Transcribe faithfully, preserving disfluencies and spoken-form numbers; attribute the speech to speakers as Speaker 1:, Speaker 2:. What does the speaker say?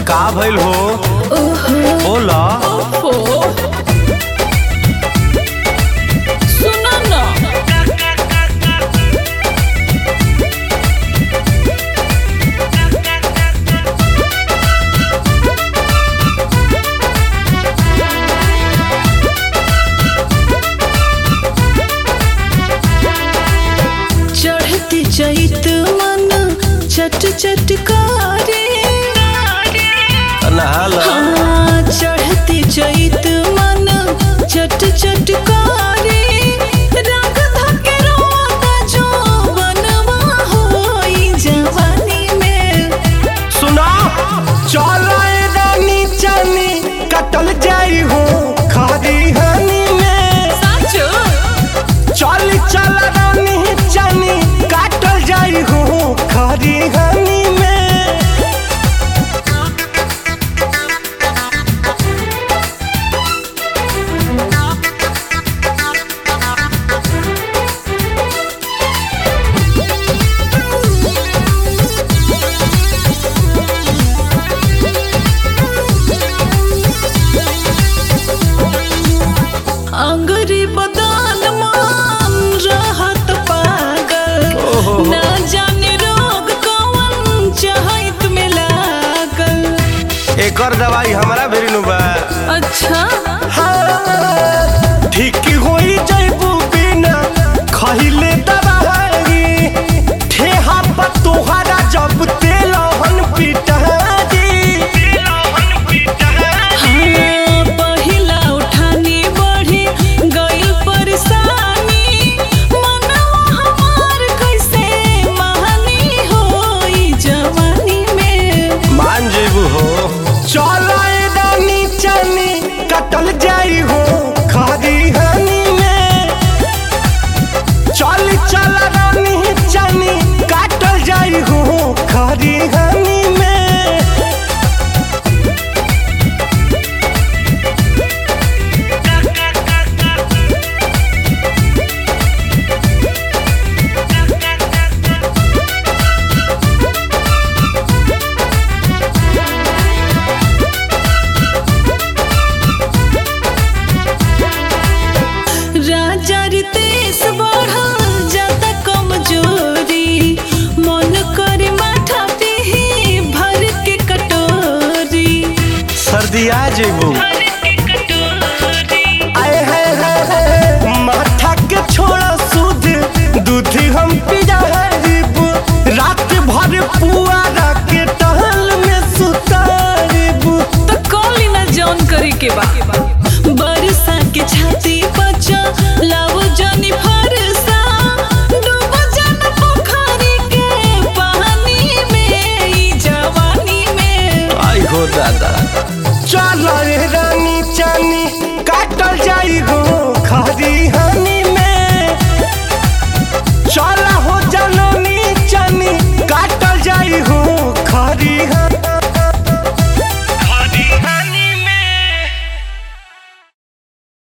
Speaker 1: का भइल हो? बोला।
Speaker 2: सुना ना चढ़ती चैत मन चट चटकारे
Speaker 1: नहाला
Speaker 2: हाँ, चढ़ती चैत मन चट चटकारे रंग धके रोता जो बनवा होई जवानी में।
Speaker 1: सुना चला रानी चानी कटल जाई हो खारी हानी में।
Speaker 2: साचो
Speaker 1: चल चल रानी चानी काटल जाई हो खारी हानी में।
Speaker 2: अंगरी बदान मान रहत पागल ना जाने रोग कौन चाहत में लागल।
Speaker 1: एकर दवाई हमारा भेरी नु बा।
Speaker 2: अच्छा
Speaker 1: हाँ, ठीक होई जइबू बिना खइले दवाई ठेहा पर तोहरा जब तेलहन पिटारी।
Speaker 2: हाँ, पहिला उठानी बढ़ी गइल परेशानी मनवा हमार कैसे महानी होई जवानी में।
Speaker 1: मान जेबू हो चल रानी चानी कटल जाई हो खारी हानी में। चल चल रानी चानी काटल जाई हो खारी हानी में।
Speaker 2: राजा रितेश बढ़ल जाता कमजोरी मन करे माथा पीही भर के कटोरी।
Speaker 1: सर्दी आ जेबू आए है, है, है माथा के छोड़ा सूद दूध हम पिया हरीबू रात भर पुआरा के टहल में सुतारीबू।
Speaker 2: तो कॉली ना जौन करे के बा बरसा के छाती बचा लाओ जानी फरसा डूब जान पोखरी के पानी में ई जवानी में।
Speaker 1: आई हो दादा चल रे रानी चानी काटल जाई हो